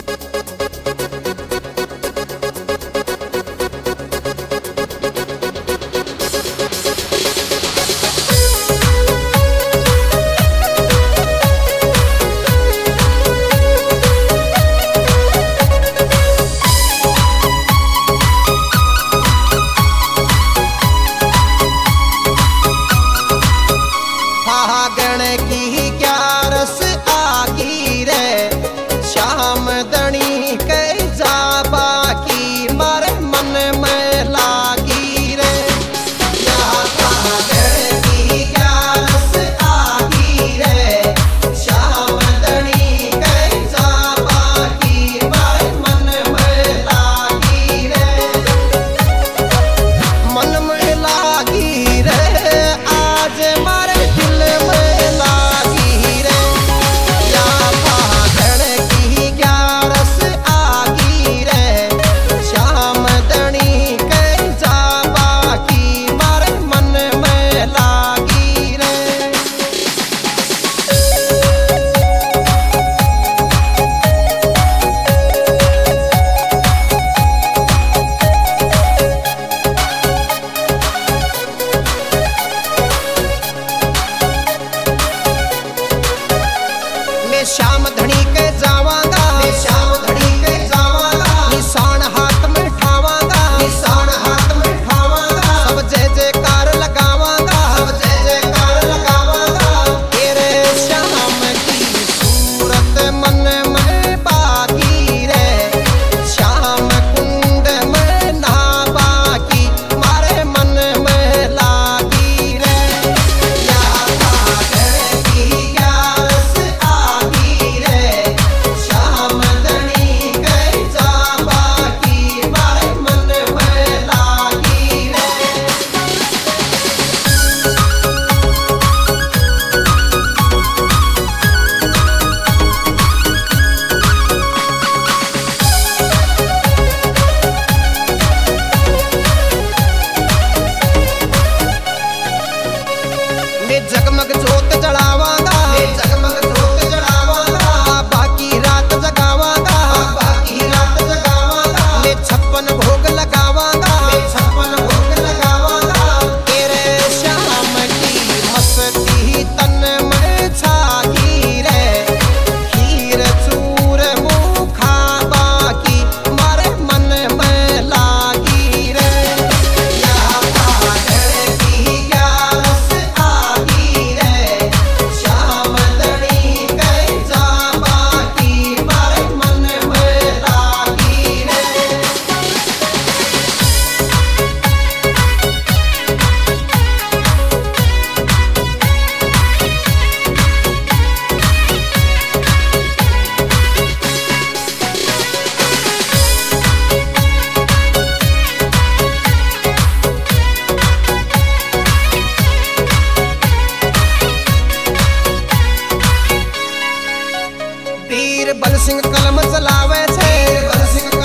श्याम धनी के जावांगा, श्याम धनी के जावांगा, निशान हाथ में ठावांगा, निशान हाथ में ठावांगा, सब जय जयकार लगावांगा, सब जय जयकार लगावांगा। तेरे श्याम की सूरत मन में बाकी रे, श्याम कुंड में नहावा की मारे मन में लागी रे। या पागल की ग्यारस श्याम धनी के जावा की मारे मन में लागी रे। मैं जगमग जोत जलावांगा, मैं जगमग जोत जलावांगा, बाकी रात जगावांगा, बाकी रात जगावांगा, मैं 56 भोग लगावांगा, मैं 56 भोग लगावांगा। तेरे श्याम की मस्ती तन में छागी रे, खीर चूर मुखा बाकी मारे मन में लागी रे। या पागल की ग्यारस आगी रे, श्याम धनी के जावा की मारे मन में लागी रे। वीर बल सिंह कलम चलावे छे, बल सिंह